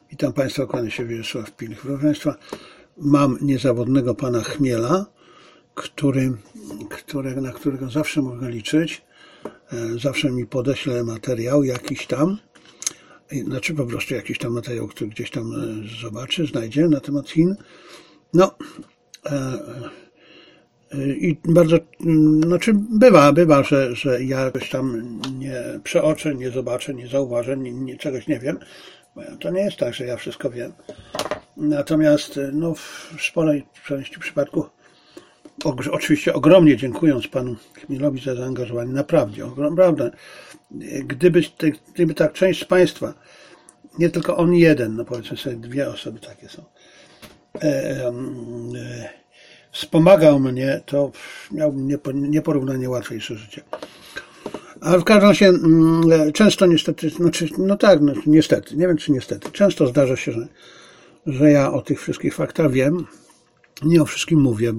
Witam Państwa, kłania się Wiesław Pilch. Proszę Państwa, mam niezawodnego pana Chmiela, na którego zawsze można liczyć. Zawsze mi podeśle materiał jakiś tam, znaczy po prostu jakiś tam materiał, który gdzieś tam zobaczy, znajdzie na temat Chin. No i bardzo, znaczy bywa, że ja coś tam nie przeoczę, nie zobaczę, nie zauważę, czegoś nie wiem. To nie jest tak, że ja wszystko wiem. Natomiast no, w sporej części przypadków, oczywiście ogromnie dziękując panu Chmielowi za zaangażowanie, naprawdę, gdyby tak część z Państwa, nie tylko on jeden, no powiedzmy sobie 2 osoby takie są, wspomagał mnie, to miałbym nieporównanie łatwiejsze życie. Ale w każdym razie często niestety, niestety, nie wiem czy niestety, często zdarza się, że ja o tych wszystkich faktach wiem, nie o wszystkim mówię,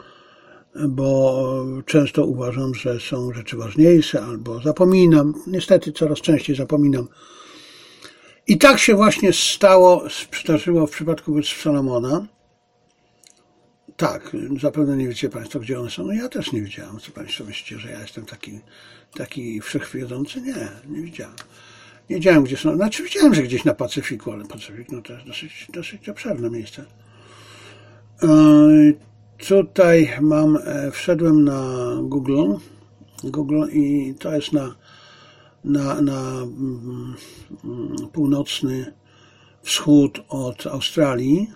bo często uważam, że są rzeczy ważniejsze, albo zapominam, niestety coraz częściej zapominam. I tak się właśnie przydarzyło w przypadku wysp Salomona. Tak, zapewne nie wiecie Państwo, gdzie one są. No ja też nie wiedziałem, co Państwo myślicie, że ja jestem taki wszechwiedzący. Nie wiedziałem. Nie wiedziałem, gdzie są. Znaczy widziałem, że gdzieś na Pacyfiku, ale Pacyfik no to jest dosyć obszerne miejsce. Tutaj wszedłem na Google i to jest na północny wschód od Australii,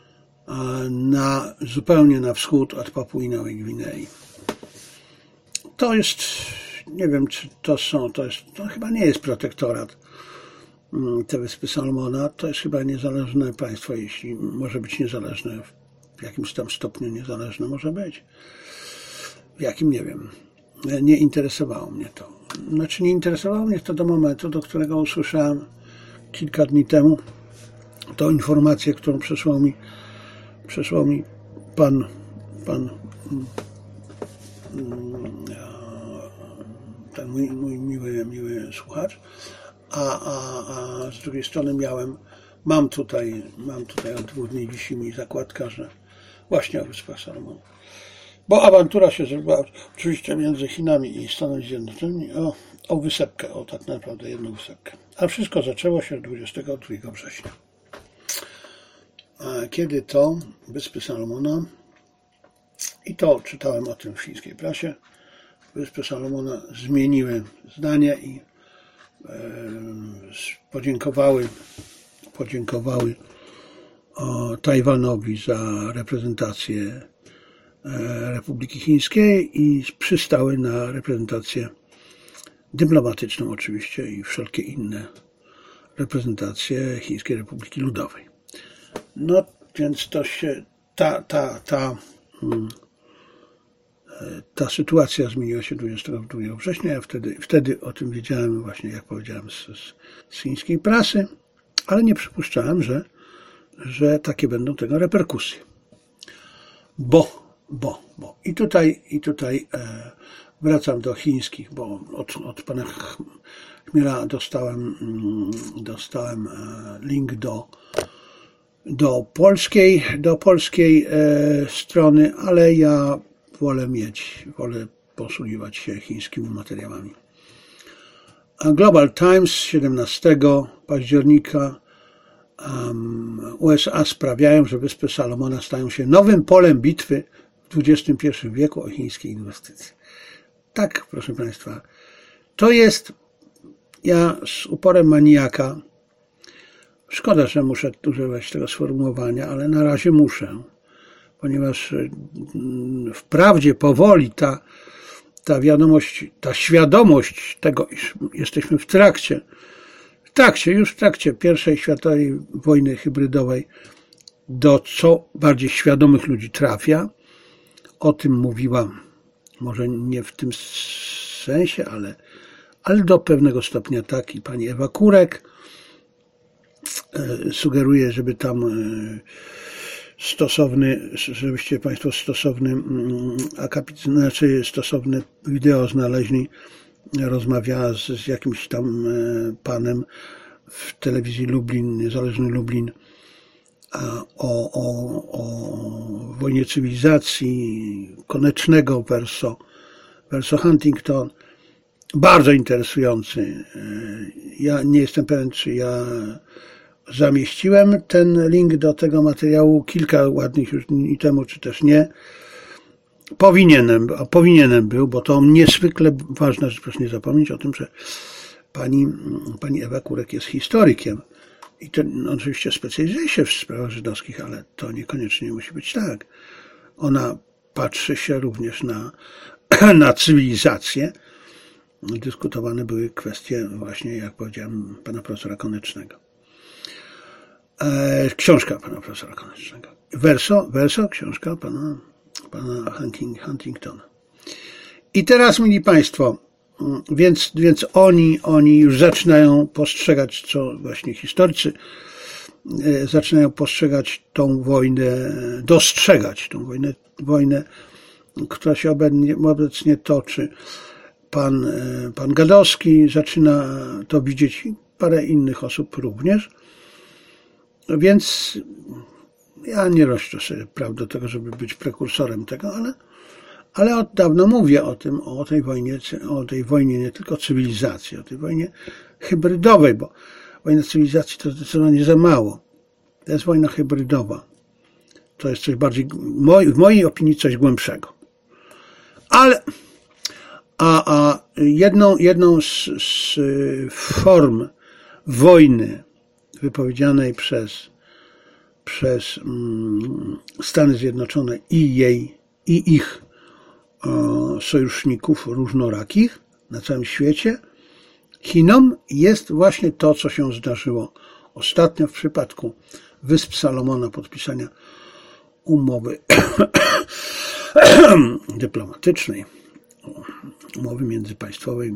zupełnie na wschód od Papui Nowej Gwinei. To jest, nie wiem czy to chyba nie jest protektorat, te Wyspy Salomona, to jest chyba niezależne państwo, jeśli może być niezależne, w jakimś tam stopniu niezależne może być. W jakim nie wiem. Nie interesowało mnie to. Znaczy nie interesowało mnie to do momentu, do którego usłyszałem kilka dni temu tą informację, którą przesłał mi pan ten mój miły słuchacz, a z drugiej strony mam tutaj od 2 dni wisi mi zakładka, że właśnie o Wyspach Salomona. Bo awantura się zrobiła oczywiście między Chinami i Stanami Zjednoczonymi o wysepkę, o tak naprawdę jedną wysepkę. A wszystko zaczęło się 22 września. Kiedy to Wyspy Salomona, i to czytałem o tym w chińskiej prasie, Wyspy Salomona zmieniły zdanie i podziękowały Tajwanowi za reprezentację Republiki Chińskiej i przystały na reprezentację dyplomatyczną oczywiście i wszelkie inne reprezentacje Chińskiej Republiki Ludowej. No więc to się ta sytuacja zmieniła się 22 września. Ja wtedy o tym wiedziałem właśnie, jak powiedziałem, z chińskiej prasy, ale nie przypuszczałem, że takie będą tego reperkusje. Bo. I tutaj wracam do chińskich, bo od pana Chmiela dostałem link do polskiej strony, ale ja wolę posługiwać się chińskimi materiałami. Global Times 17 października USA sprawiają, że Wyspy Salomona stają się nowym polem bitwy w XXI wieku o chińskie inwestycje. Tak, proszę Państwa, to jest, ja z uporem maniaka, szkoda, że muszę używać tego sformułowania, ale na razie muszę, ponieważ wprawdzie powoli ta wiadomość, ta świadomość tego, iż jesteśmy w trakcie I światowej wojny hybrydowej do co bardziej świadomych ludzi trafia. O tym mówiła, może nie w tym sensie, ale do pewnego stopnia tak i pani Ewa Kurek. Sugeruje, żeby tam żebyście Państwo stosowne wideo znaleźli. Rozmawiała z jakimś tam panem w telewizji Lublin, niezależny Lublin, o wojnie cywilizacji Konecznego verso Huntington. Bardzo interesujący. Ja nie jestem pewien, czy ja zamieściłem ten link do tego materiału kilka ładnych już dni temu, czy też nie. Powinienem był, bo to niezwykle ważne, że proszę nie zapomnieć o tym, że pani Ewa Kurek jest historykiem i to oczywiście specjalizuje się w sprawach żydowskich, ale to niekoniecznie musi być tak. Ona patrzy się również na cywilizację. Dyskutowane były kwestie właśnie, jak powiedziałem, pana profesora Konecznego. Książka pana profesora Konecznego. Verso, książka pana Huntingtona. I teraz, mili Państwo, więc oni już zaczynają postrzegać, co właśnie historycy zaczynają postrzegać tą wojnę, dostrzegać tą wojnę, która się obecnie toczy. Pan Gadowski zaczyna to widzieć i parę innych osób również. Więc ja nie roszczę sobie praw do tego, żeby być prekursorem tego, ale od dawna mówię o tej wojnie nie tylko cywilizacji, o tej wojnie hybrydowej, bo wojna cywilizacji to zdecydowanie za mało. To jest wojna hybrydowa. To jest coś bardziej, w mojej opinii, coś głębszego. Ale jedną z form wojny wypowiedzianej przez Stany Zjednoczone i ich sojuszników różnorakich na całym świecie, Chinom, jest właśnie to, co się zdarzyło ostatnio w przypadku Wysp Salomona, podpisania umowy dyplomatycznej, umowy międzypaństwowej,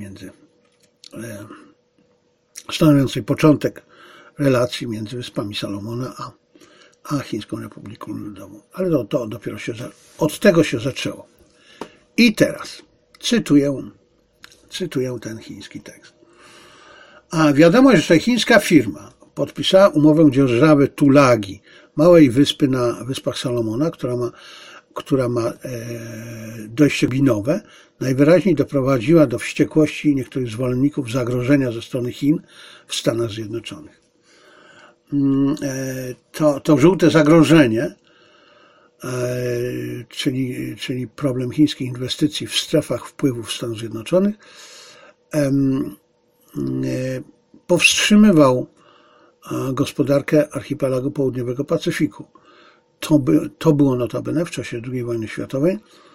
stanowiącej początek relacji między Wyspami Salomona a Chińską Republiką Ludową. Ale to dopiero od tego się zaczęło. I teraz cytuję ten chiński tekst. A wiadomo, że chińska firma podpisała umowę dzierżawy Tulagi, małej wyspy na Wyspach Salomona, która ma dojście glinowe, najwyraźniej doprowadziła do wściekłości niektórych zwolenników zagrożenia ze strony Chin w Stanach Zjednoczonych. To żółte zagrożenie, czyli problem chińskich inwestycji w strefach wpływów Stanów Zjednoczonych, powstrzymywał gospodarkę archipelagu południowego Pacyfiku. To było notabene w czasie II wojny światowej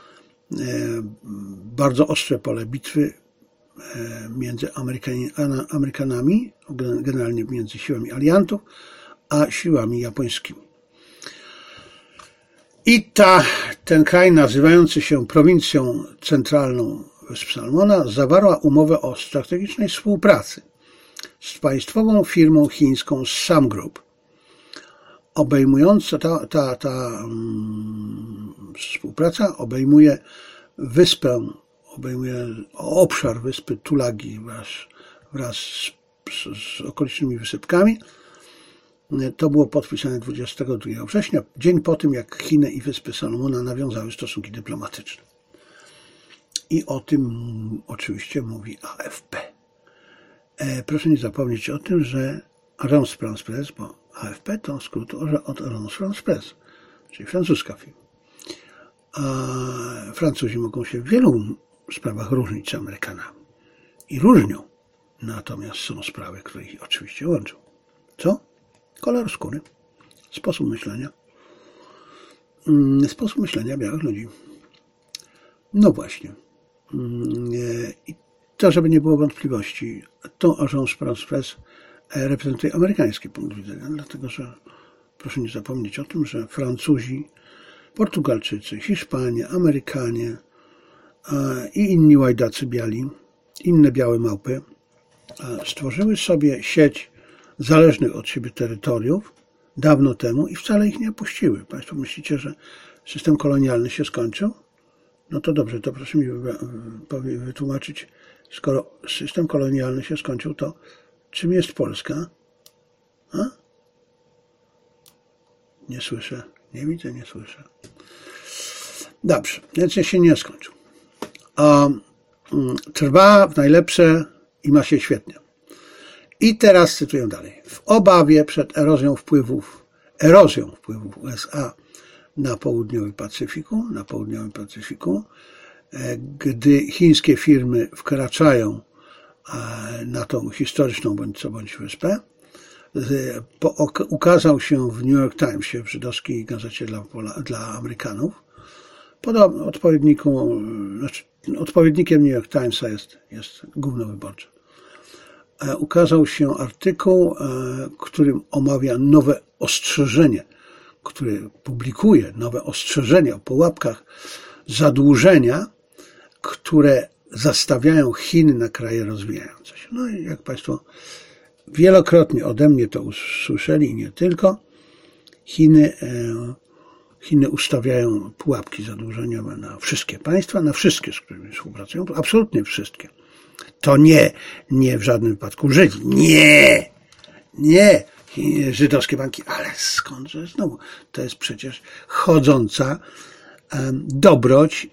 bardzo ostre pole bitwy między Amerykanami, generalnie między siłami aliantów, a siłami japońskimi. I ten kraj, nazywający się prowincją centralną Wysp Salomona, zawarła umowę o strategicznej współpracy z państwową firmą chińską Sam Group, obejmująca ta współpraca obejmuje obszar wyspy Tulagi wraz z okolicznymi wysypkami. To było podpisane 22 września, dzień po tym, jak Chiny i Wyspy Salomona nawiązały stosunki dyplomatyczne. I o tym oczywiście mówi AFP. Proszę nie zapomnieć o tym, że Agence France Presse, bo AFP to skrót od Agence France Presse, czyli francuska firma. A Francuzi mogą się w wielu sprawach różnić z Amerykanami. I różnią. Natomiast są sprawy, które ich oczywiście łączą. Co? Kolor skóry. Sposób myślenia białych ludzi. No właśnie. I to, żeby nie było wątpliwości, to Agence France Presse reprezentuje amerykański punkt widzenia, dlatego że proszę nie zapomnieć o tym, że Francuzi, Portugalczycy, Hiszpanie, Amerykanie i inni łajdacy biali, inne białe małpy stworzyły sobie sieć zależnych od siebie terytoriów dawno temu i wcale ich nie opuściły. Państwo myślicie, że system kolonialny się skończył? No to dobrze, to proszę mi wytłumaczyć, skoro system kolonialny się skończył, to czym jest Polska A? Nie słyszę, nie widzę, nie słyszę. Dobrze, więc się nie skończył. Trwa w najlepsze i ma się świetnie. I teraz cytuję dalej. W obawie przed erozją wpływów USA na południowym Pacyfiku, gdy chińskie firmy wkraczają na tą historyczną bądź wyspę, ukazał się w New York Timesie, w żydowskiej gazecie dla Amerykanów. Odpowiednikiem New York Timesa jest Gówno Wyborcze. Ukazał się artykuł, którym omawia nowe ostrzeżenie, który publikuje nowe ostrzeżenia o pułapkach zadłużenia, które zastawiają Chiny na kraje rozwijające się. No i jak Państwo wielokrotnie ode mnie to usłyszeli i nie tylko, Chiny ustawiają pułapki zadłużeniowe na wszystkie państwa, na wszystkie, z którymi współpracują, absolutnie wszystkie. To nie w żadnym wypadku Żydzi. Nie, żydowskie banki, ale skądże znowu? To jest przecież chodząca dobroć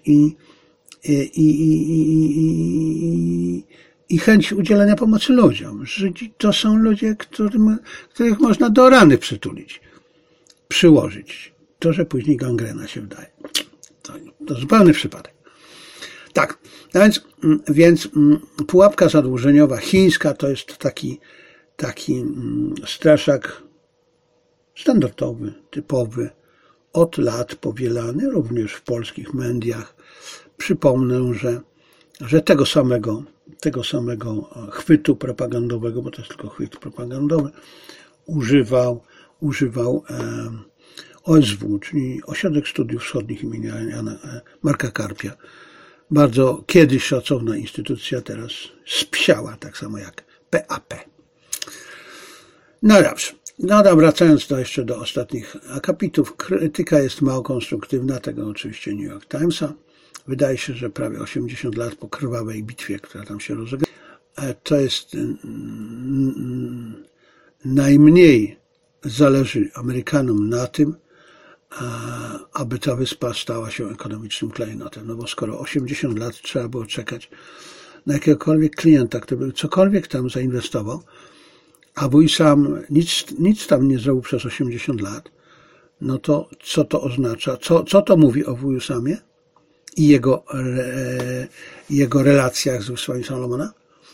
i chęć udzielenia pomocy ludziom. Żydzi to są ludzie, których można do rany przytulić, przyłożyć. To, że później gangrena się wydaje. To zupełny przypadek. Tak, więc pułapka zadłużeniowa chińska to jest taki straszak standardowy, typowy, od lat powielany, również w polskich mediach. Przypomnę, że tego samego chwytu propagandowego, bo to jest tylko chwyt propagandowy, używał OSW, czyli Ośrodek Studiów Wschodnich imienia Marka Karpia. Bardzo kiedyś szacowna instytucja, teraz spsiała, tak samo jak PAP. No dobrze. Wracając jeszcze do ostatnich akapitów, krytyka jest mało konstruktywna, tego oczywiście New York Timesa. Wydaje się, że prawie 80 lat po krwawej bitwie, która tam się rozegrała, to jest najmniej zależy Amerykanom na tym, aby ta wyspa stała się ekonomicznym klejnotem. No bo skoro 80 lat trzeba było czekać na jakiegokolwiek klienta, który by cokolwiek tam zainwestował, a wuj sam nic tam nie zrobił przez 80 lat, no to co to oznacza? Co to mówi o wuju Samie i jego relacjach z wyspami Salomona?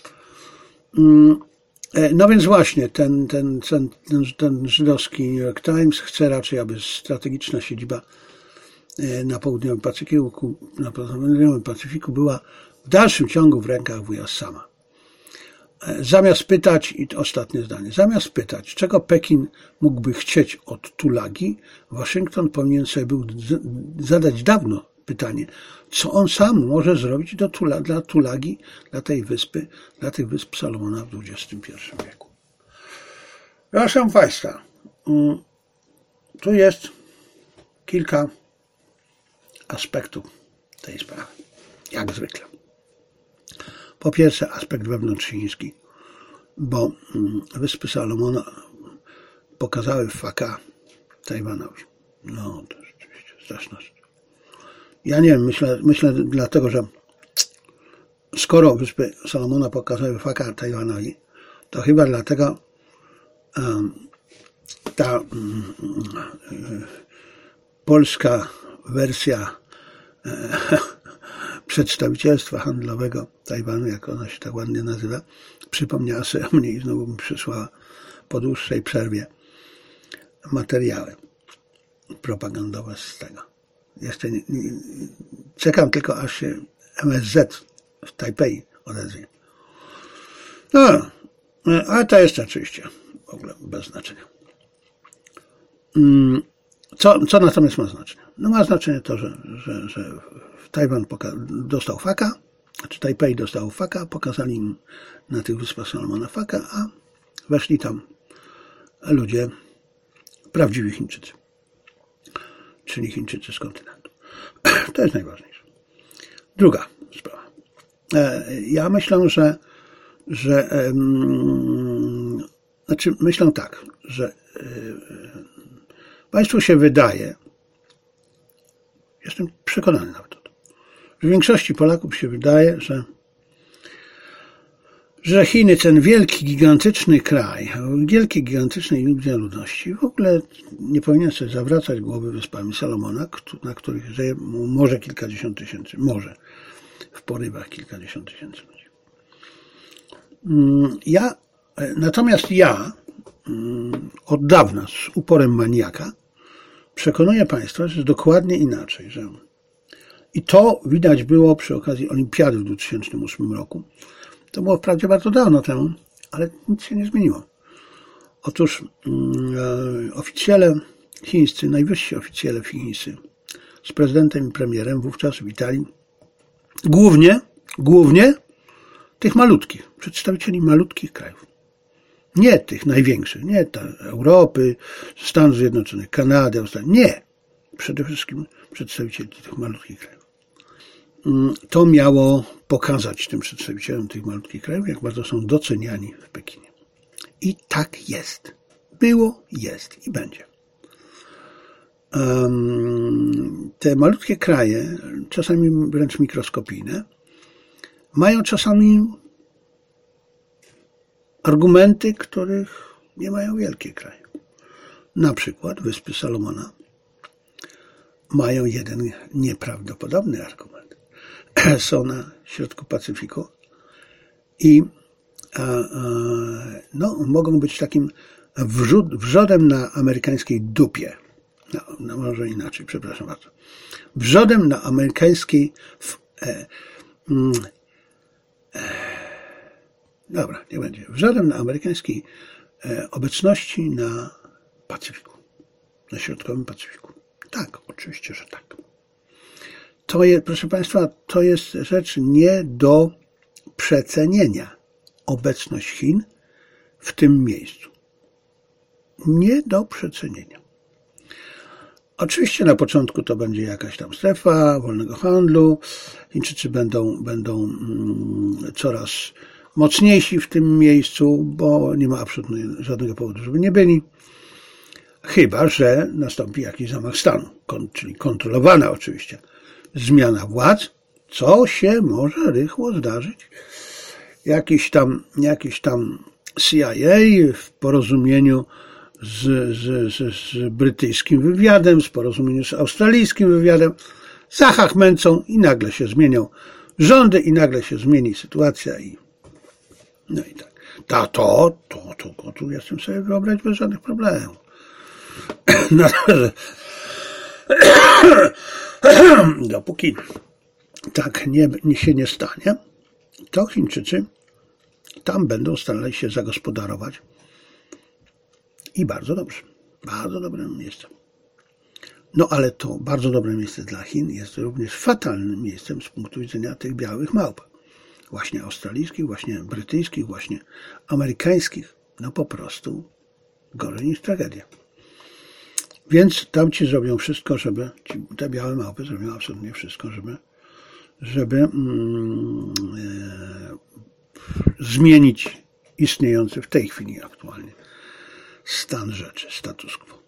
No więc właśnie, ten żydowski New York Times chce raczej, aby strategiczna siedziba na południowym Pacyfiku była w dalszym ciągu w rękach wuja Sama. Zamiast pytać, i to ostatnie zdanie, czego Pekin mógłby chcieć od Tulagi, Waszyngton powinien sobie był zadać dawno pytanie, co on sam może zrobić dla Tulagi, dla tej wyspy, dla tych wysp Salomona w XXI wieku. Proszę Państwa, tu jest kilka aspektów tej sprawy, jak zwykle. Po pierwsze aspekt wewnątrzchiński, bo wyspy Salomona pokazały faka Tajwanowi. No to rzeczywiście straszność. Ja nie wiem, myślę dlatego, że skoro wyspy Salomona pokazały faka Tajwanowi, to chyba dlatego ta polska wersja przedstawicielstwa handlowego Tajwanu, jak ona się tak ładnie nazywa, przypomniała sobie o mnie i znowu mi przysłała po dłuższej przerwie materiały propagandowe z tego. Jeszcze czekam tylko, aż się MSZ w Tajpej odezwie. No, ale to jest oczywiście w ogóle bez znaczenia. Co natomiast ma znaczenie? No ma znaczenie to, że Tajwan dostał faka, znaczy Tajpej dostał faka, pokazali im na tych wyspach Salomona faka, a weszli tam ludzie, prawdziwi Chińczycy, czyli Chińczycy z kontynentu. To jest najważniejsze. Druga sprawa. Ja myślę, że Znaczy, myślę tak, że państwu się wydaje, jestem przekonany nawet o tym, że większości Polaków się wydaje, że Chiny, ten wielki, gigantyczny kraj, wielkiej, gigantycznej liczbie ludności, w ogóle nie powinien sobie zawracać głowy Wyspami Salomona, na których żyje może kilkadziesiąt tysięcy, może w porywach kilkadziesiąt tysięcy ludzi. Natomiast ja od dawna z uporem maniaka przekonuję państwa, że jest dokładnie inaczej, i to widać było przy okazji Olimpiady w 2008 roku. To było wprawdzie bardzo dawno temu, ale nic się nie zmieniło. Otóż oficjele chińscy, najwyżsi oficjele chińscy z prezydentem i premierem wówczas witali głównie tych malutkich, przedstawicieli malutkich krajów. Nie tych największych, nie Europy, Stanów Zjednoczonych, Kanady, Australii. Nie. Przede wszystkim przedstawicieli tych malutkich krajów. To miało pokazać tym przedstawicielom tych malutkich krajów, jak bardzo są doceniani w Pekinie. I tak jest. Było, jest i będzie. Te malutkie kraje, czasami wręcz mikroskopijne, mają czasami argumenty, których nie mają wielkie kraje. Na przykład Wyspy Salomona mają jeden nieprawdopodobny argument. Są na środku Pacyfiku i mogą być takim wrzodem na amerykańskiej dupie. No może inaczej, przepraszam bardzo. Wrzodem na amerykańskiej dobra, nie będzie. Wrzodem na amerykańskiej obecności na Pacyfiku. Na środkowym Pacyfiku. Tak, oczywiście, że tak. To jest, proszę państwa, to jest rzecz nie do przecenienia. Obecność Chin w tym miejscu. Nie do przecenienia. Oczywiście na początku to będzie jakaś tam strefa wolnego handlu. Chińczycy będą coraz mocniejsi w tym miejscu, bo nie ma absolutnie żadnego powodu, żeby nie byli. Chyba że nastąpi jakiś zamach stanu, czyli kontrolowana oczywiście zmiana władz, co się może rychło zdarzyć. Jakiś tam CIA w porozumieniu z brytyjskim wywiadem, w porozumieniu z australijskim wywiadem, zachachmęcą i nagle się zmienią rządy i nagle się zmieni sytuacja no i tak. Tu jestem sobie wyobrazić bez żadnych problemów. Dopóki tak się nie stanie, to Chińczycy tam będą starali się zagospodarować i bardzo dobrze. Bardzo dobrym miejscem. No ale to bardzo dobre miejsce dla Chin jest również fatalnym miejscem z punktu widzenia tych białych małp. Właśnie australijskich, właśnie brytyjskich, właśnie amerykańskich. No po prostu gorzej niż tragedia. Więc tam ci zrobią wszystko, te białe małpy zrobią absolutnie wszystko, żeby zmienić istniejący w tej chwili aktualnie stan rzeczy, status quo.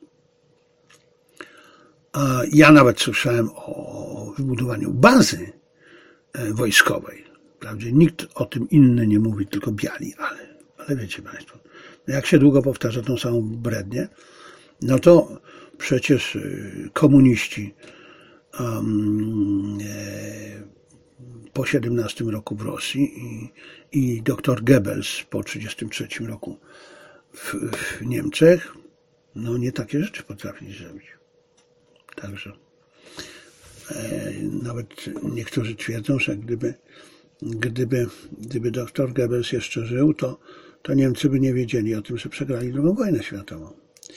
Ja nawet słyszałem o wybudowaniu bazy wojskowej. Wprawdzie nikt o tym inny nie mówi, tylko biali, ale wiecie państwo, jak się długo powtarza tą samą brednię, no to przecież komuniści po 17 roku w Rosji i dr Goebbels po 1933 roku w Niemczech, no nie takie rzeczy potrafili zrobić. Także nawet niektórzy twierdzą, że gdyby dr Goebbels jeszcze żył, to Niemcy by nie wiedzieli o tym, że przegrali II wojnę światową.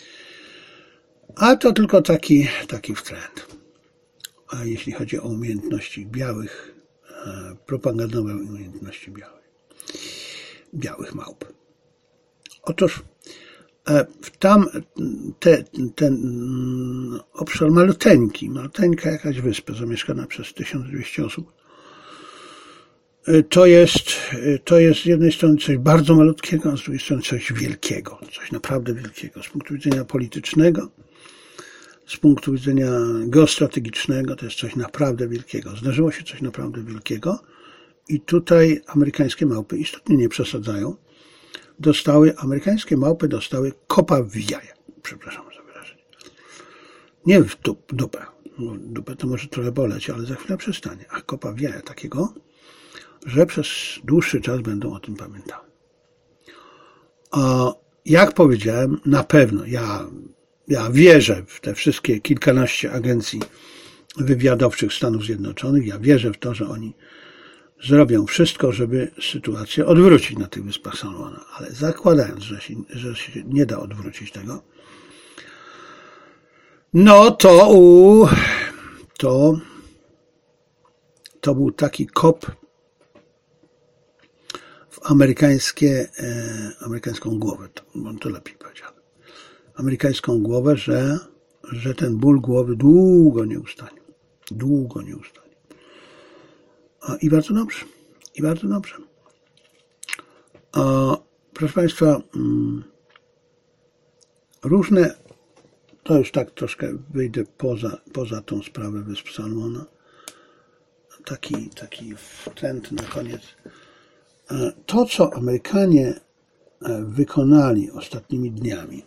A to tylko taki wtręt. A jeśli chodzi o umiejętności białych, propagandowe umiejętności białych małp. Otóż tam ten obszar maluteńka jakaś wyspa zamieszkana przez 1200 osób, to jest z jednej strony coś bardzo malutkiego, a z drugiej strony coś wielkiego, coś naprawdę wielkiego. Z punktu widzenia politycznego, z punktu widzenia geostrategicznego, to jest coś naprawdę wielkiego. Zdarzyło się coś naprawdę wielkiego i tutaj amerykańskie małpy istotnie nie przesadzają. Amerykańskie małpy dostały kopa w jaja. Przepraszam za wyrażenie. Nie w dupę. Dupę to może trochę boleć, ale za chwilę przestanie. A kopa w jaja takiego, że przez dłuższy czas będą o tym pamiętały. Jak powiedziałem, na pewno ja wierzę w te wszystkie kilkanaście agencji wywiadowczych Stanów Zjednoczonych. Ja wierzę w to, że oni zrobią wszystko, żeby sytuację odwrócić na tych Wyspach Salomona. Ale zakładając, że się nie da odwrócić tego, no to był taki kop w amerykańską głowę, to lepiej powiedziane. Amerykańską głowę, że ten ból głowy długo nie ustanie. Długo nie ustanie. I bardzo dobrze. I bardzo dobrze. Proszę Państwa, różne, to już tak troszkę wyjdę poza tą sprawę Wysp Salomona. Taki wtręt na koniec. To, co Amerykanie wykonali ostatnimi dniami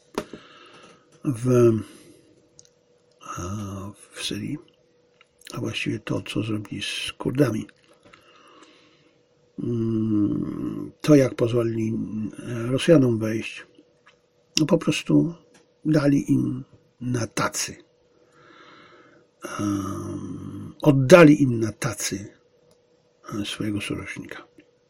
w Syrii, a właściwie to, co zrobili z Kurdami, to jak pozwolili Rosjanom wejść, no po prostu dali im na tacy. Oddali im na tacy swojego sojusznika.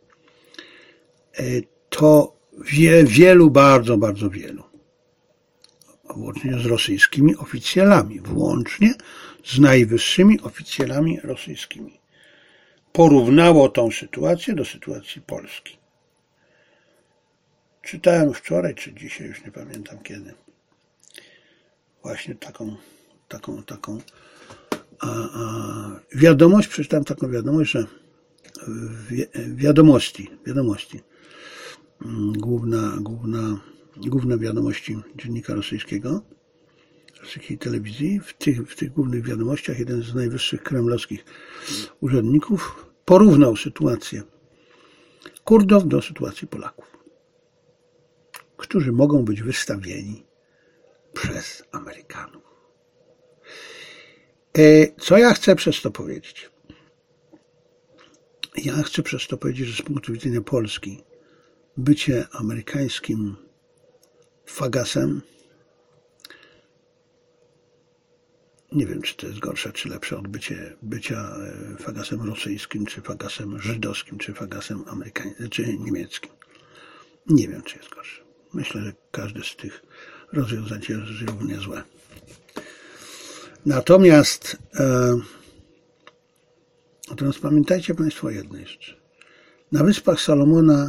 To wielu, bardzo, bardzo wielu, włącznie z rosyjskimi oficjalami, włącznie z najwyższymi oficjalami rosyjskimi, porównało tą sytuację do sytuacji Polski. Czytałem wczoraj, czy dzisiaj, już nie pamiętam kiedy, właśnie taką wiadomość, przeczytałem taką wiadomość, że wiadomości, główne wiadomości dziennika rosyjskiej telewizji, w tych głównych wiadomościach jeden z najwyższych kremlowskich urzędników porównał sytuację Kurdów do sytuacji Polaków, którzy mogą być wystawieni przez Amerykanów. Co ja chcę przez to powiedzieć? Ja chcę przez to powiedzieć, że z punktu widzenia Polski bycie amerykańskim fagasem, nie wiem, czy to jest gorsze, czy lepsze od bycia fagasem rosyjskim, czy fagasem żydowskim, czy fagasem amerykańskim, czy niemieckim. Nie wiem, czy jest gorsze. Myślę, że każde z tych rozwiązań jest równie złe. Natomiast pamiętajcie Państwo o jednej rzeczy. Na Wyspach Salomona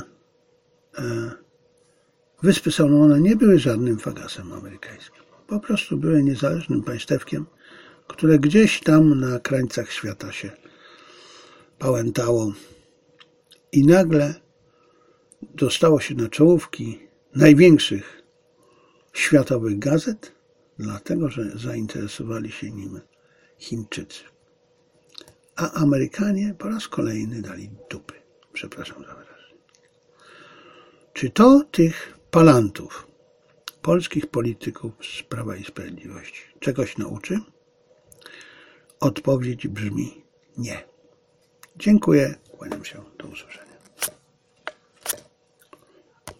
Wyspy Salomona nie były żadnym fagasem amerykańskim. Po prostu były niezależnym państewkiem, które gdzieś tam na krańcach świata się pałętało i nagle dostało się na czołówki największych światowych gazet, dlatego że zainteresowali się nim Chińczycy. A Amerykanie po raz kolejny dali dupy. Przepraszam za wyrażenie. Czy to tych palantów, polskich polityków z Prawa i Sprawiedliwości czegoś nauczy? Odpowiedź brzmi nie. Dziękuję, kłaniam się, do usłyszenia.